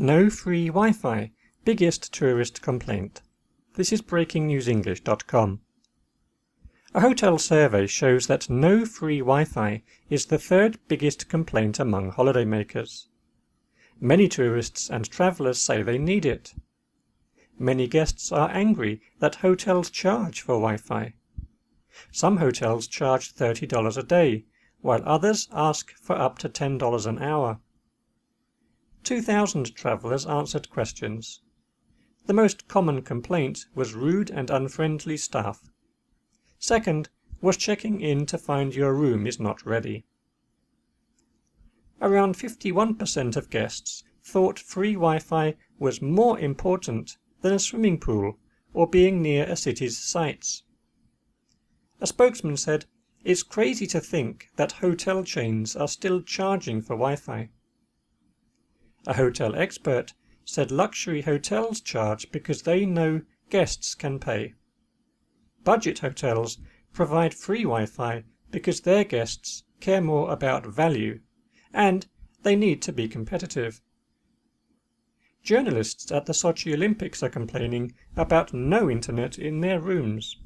No free Wi-Fi, biggest tourist complaint. This is breakingnewsenglish.com. A hotel survey shows that no free Wi-Fi is the third biggest complaint among holidaymakers. Many tourists and travellers say they need it. Many guests are angry that hotels charge for Wi-Fi. Some hotels charge $30 a day, while others ask for up to $10 an hour. 2,000 travellers answered questions. The most common complaint was rude and unfriendly staff. Second was checking in to find your room is not ready. Around 51% of guests thought free Wi-Fi was more important than a swimming pool or being near a city's sights. A spokesman said, "It's crazy to think that hotel chains are still charging for Wi-Fi." A hotel expert said luxury hotels charge because they know guests can pay. Budget hotels provide free Wi-Fi because their guests care more about value, and they need to be competitive. Journalists at the Sochi Olympics are complaining about no internet in their rooms.